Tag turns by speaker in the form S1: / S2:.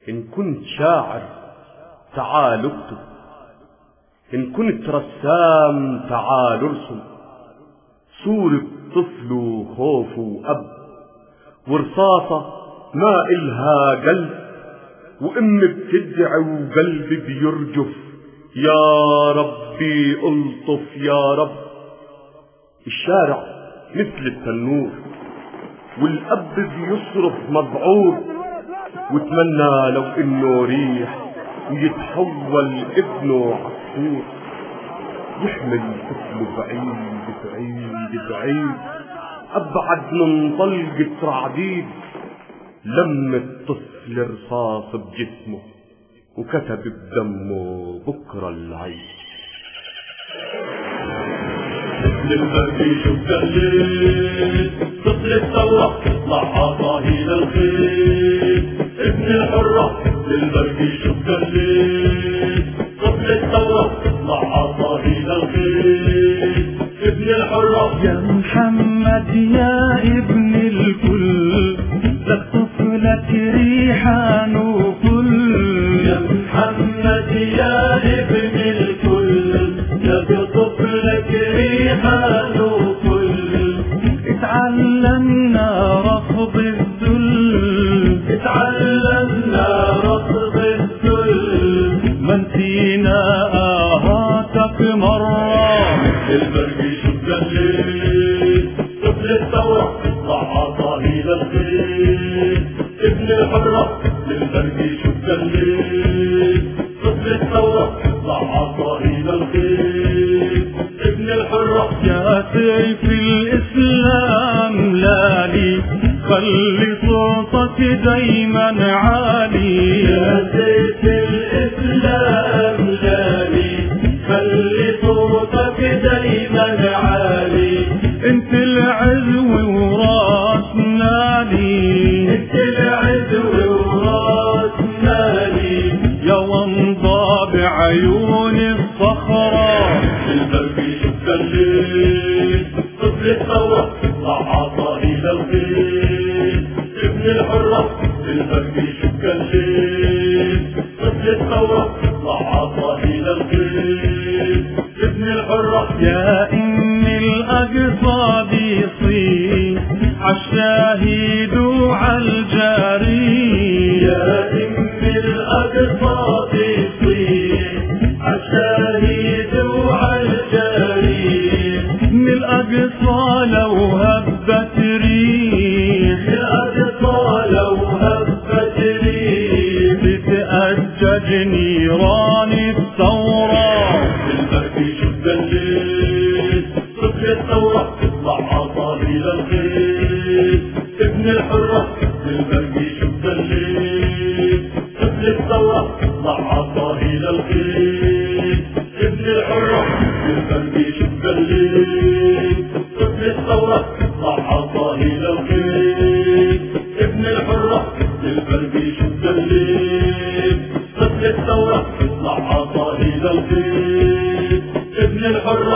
S1: إن كنت شاعر تعال اكتب، إن كنت رسام تعال ارسم صورة طفل وخوف وأب ورصاصة ما إلها قلب، وأم بتدعي وقلبي بيرجف يا ربي ألطف يا رب. الشارع مثل التنور والأب بيصرف مذعور، واتمنى لو إنه ريح ويتحول ابنه عصفور، يحمل طفله بعيد بعيد بعيد أبعد من طلقة رعديد. لم الطفل رصاص بجسمه وكتب بدمه بكرة العيد.
S2: ابن البرقي شو بقليل طفل الثورة تطلع عطاهي للخيل. ابن الحرة للبرقي شو بقليل طفل الثورة تطلع عطاهي للخيل. ابن الحرة
S3: يا محمد يا ابن الكل لك طفلك ريحان وكل.
S2: يا محمد يا ابن الكل لك طفلك ريحان وكل.
S3: اتعلمنا رفض الذل،
S2: اتعلمنا رفض الذل،
S3: ما نسينا آهاتك مرة.
S2: البرقي شو بقليل طفل الثورة تطلع عطاهي للخيل. ابن الحرة للبرقي شو بقليل طفل الثورة تطلع عطاهي للخيل. ابن الحرة
S3: يا سيف الإسلام لالي خلي صوتك دايما عالي.
S2: يا سيف الإسلام لالي خلي صوتك دايما عالي.
S3: انت العزو وراس مالي،
S2: انت العدو وراس مالي.
S3: يا ومضى بعيون الصخرة.
S2: البرقي شو بقليل طفل الثورة تطلع عطاهي للخيل. ابن الحرة البرقي شو بقليل طفل الثورة تطلع عطاهي للخيل. ابن الحرة
S3: يا إن الأقصى بيصيح عالشاهد وعالجريح.
S2: يا إم الأقصى بيصيح عالشاهد وعالجريح.
S3: من الأقصى لو هبت ريح،
S2: الأقصى لو هبت ريح
S3: تتأجج نيران الثورة.
S2: البرقي شو بقليل طفل الثورة تطلع عطاهي للخيل. ابن الحرة البرقي شو بقليل طفل الثورة تطلع عطاهي للخيل. ابن الحرة البرقي شو بقليل طفل الثورة تطلع عطاهي للخيل. ابن الحرة البرقي شو بقليل طفل الثورة تطلع عطاهي للخيل. ابن الحرة